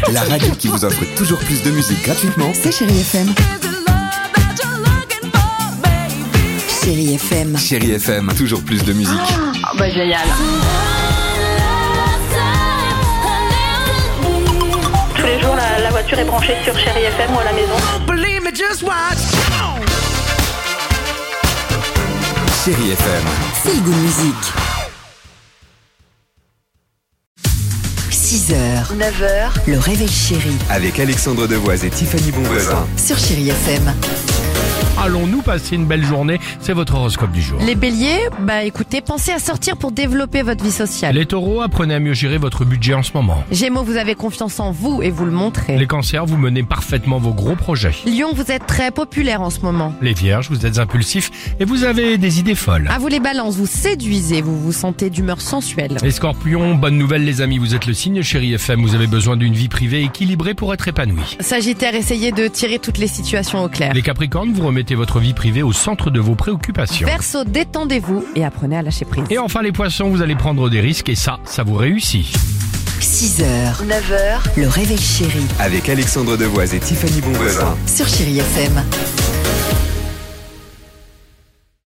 La radio qui vous offre toujours plus de musique gratuitement. C'est Chérie FM. Chérie FM. Chérie FM, toujours plus de musique. Ah bah génial. Tous les jours, la voiture est branchée sur Chérie FM ou à la maison. Chérie FM. Feel Good Music. 6h, 9h, le réveil chéri Avec Alexandre Devoise et Tiffany Bonvoisin. sur Chérie FM. Allons-nous passer une belle journée? C'est votre horoscope du jour. Les béliers, écoutez, pensez à sortir pour développer votre vie sociale. Les taureaux, apprenez à mieux gérer votre budget en ce moment. Gémeaux, vous avez confiance en vous et vous le montrez. Les cancers, vous menez parfaitement vos gros projets. Lion, vous êtes très populaire en ce moment. Les vierges, vous êtes impulsifs et vous avez des idées folles. À vous les balances, vous séduisez, vous vous sentez d'humeur sensuelle. Les scorpions, bonne nouvelle les amis, vous êtes le signe Chérie FM, vous avez besoin d'une vie privée équilibrée pour être épanoui. Sagittaire, essayez de tirer toutes les situations au clair. Les capricornes, vous remettez votre vie privée au centre de vos préoccupations. Verseau, détendez-vous et apprenez à lâcher prise. Et enfin les poissons, vous allez prendre des risques et ça vous réussit. 6h, 9h, le réveil chéri Avec Alexandre Devoise et Tiffany Bonvoisin. sur Chérie FM.